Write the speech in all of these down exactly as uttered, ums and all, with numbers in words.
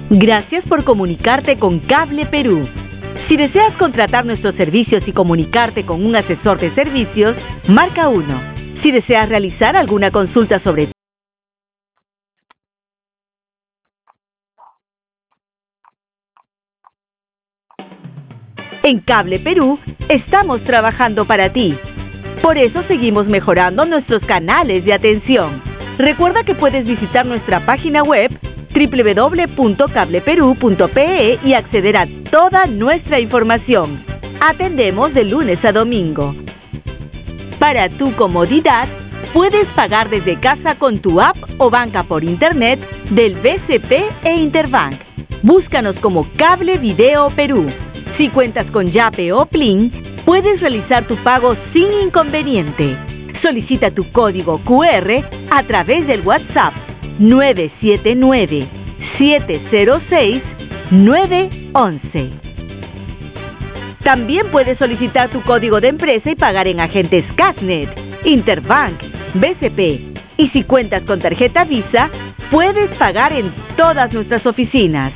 Gracias por comunicarte con Cable Perú. Si deseas contratar nuestros servicios y comunicarte con un asesor de servicios, marca uno. Si deseas realizar alguna consulta sobre En Cable Perú, estamos trabajando para ti. Por eso seguimos mejorando nuestros canales de atención. Recuerda que puedes visitar nuestra página web doble u doble u doble u punto cable perú punto pe e y acceder a toda nuestra información. Atendemos de lunes a domingo. Para tu comodidad, puedes pagar desde casa con tu app o banca por internet del B C P e Interbank. Búscanos como Cable Video Perú. Si cuentas con Yape o Plin, puedes realizar tu pago sin inconveniente. Solicita tu código cu erre a través del WhatsApp nueve siete nueve, siete cero seis, nueve once. También puedes solicitar tu código de empresa y pagar en agentes Casnet, Interbank, B C P. Y si cuentas con tarjeta Visa, puedes pagar en todas nuestras oficinas.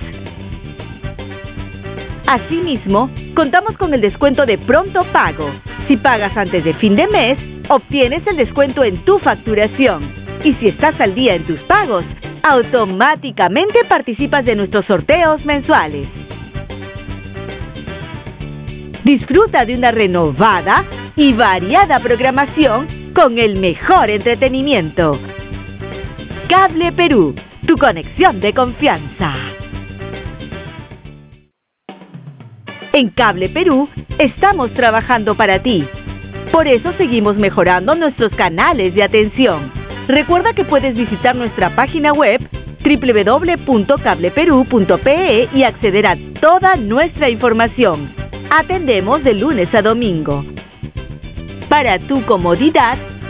Asimismo, contamos con el descuento de pronto pago. Si pagas antes de fin de mes, obtienes el descuento en tu facturación. Y si estás al día en tus pagos, automáticamente participas de nuestros sorteos mensuales. Disfruta de una renovada y variada programación con el mejor entretenimiento. Cable Perú, tu conexión de confianza. En Cable Perú, estamos trabajando para ti. Por eso seguimos mejorando nuestros canales de atención. Recuerda que puedes visitar nuestra página web doble u doble u doble u punto cable perú punto pe e y acceder a toda nuestra información. Atendemos de lunes a domingo. Para tu comodidad,